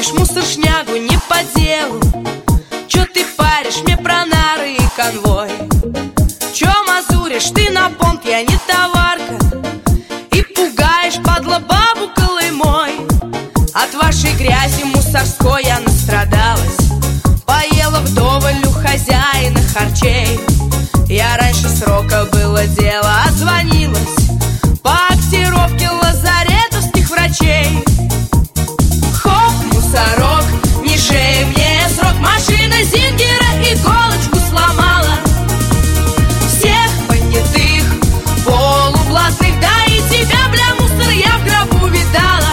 Выносишь мусор, шнягу не по делу. Чё ты паришь мне про нары и конвой? Чё мазуришь ты на понт, я не товарка. И пугаешь, падла, бабу Колымой. От вашей грязи мусорской я настрадалась. Поела вдоволь у хозяина харчей. Я раньше срока было дело, отзвонилась по актировке лазаретовских врачей. Хоп, мусорок, не шей мне срок. Машина Зингера иголочку сломала. Всех понятых, полублатных, да и тебя, бля, мусор, я в гробу видала.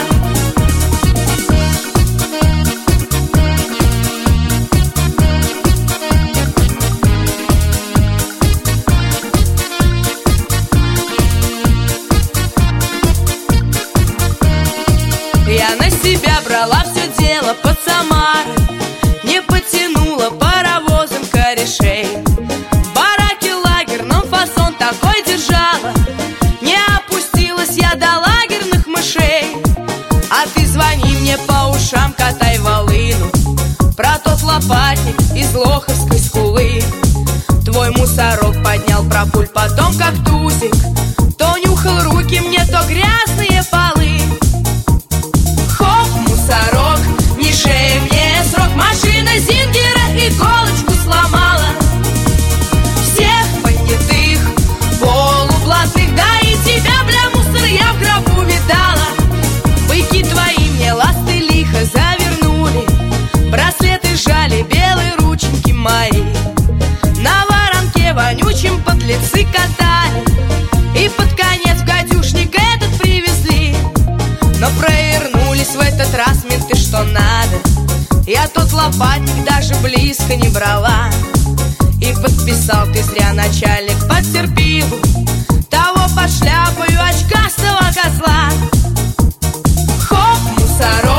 Я на себя брала все дело под Самарой, не потянула паровозом корешей. Бараки лагерном фасон такой держала, не опустилась я до лагерных мышей. А ты звони мне по ушам, катай волыну про тот лопатник из Лоховской скулы. Твой мусорок поднял про пуль, потом как тузик то нюхал руки мне, то грязные полы. Хоп, мусорок, не шей мне срок. Машина Зингера иголочку сломала. Всех понятых, полублатных, да и тебя, бля, мусор, я в гробу видала. Быки твои мне ласты лихо завернули, браслеты жали, белые рученьки мои. На воронке вонючим подлецы катали, и под конец в гадюшник этот привезли. Но провернулись в этот раз менты что надо. Я тот лопатник даже близко не брала. И подписал ты зря, начальник, потерпилу того под шляпою очкастого козла. Хоп, мусорок,